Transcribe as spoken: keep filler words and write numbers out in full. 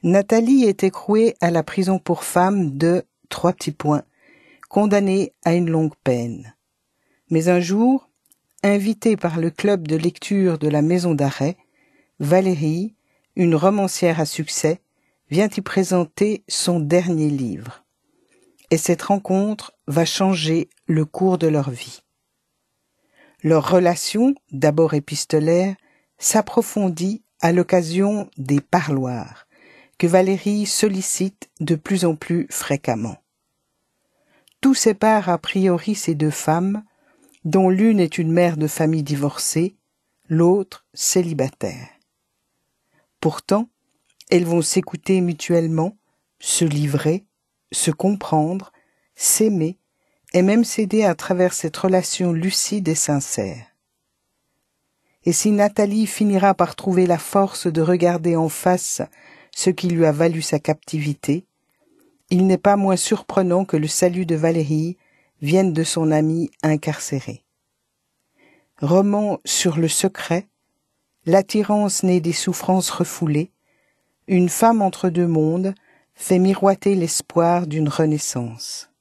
Nathalie est écrouée à la prison pour femmes de trois petits points, condamnée à une longue peine. Mais un jour, invitée par le club de lecture de la maison d'arrêt, Valérie, une romancière à succès, vient y présenter son dernier livre. Et cette rencontre va changer le cours de leur vie. Leur relation, d'abord épistolaire, s'approfondit à l'occasion des parloirs, que Valérie sollicite de plus en plus fréquemment. Tout sépare a priori ces deux femmes, dont l'une est une mère de famille divorcée, l'autre célibataire. Pourtant, elles vont s'écouter mutuellement, se livrer, se comprendre, s'aimer et même s'aider à travers cette relation lucide et sincère. Et si Nathalie finira par trouver la force de regarder en face ce qui lui a valu sa captivité, il n'est pas moins surprenant que le salut de Valérie vienne de son amie incarcérée. Roman sur le secret, l'attirance née des souffrances refoulées, une femme entre deux mondes fait miroiter l'espoir d'une renaissance.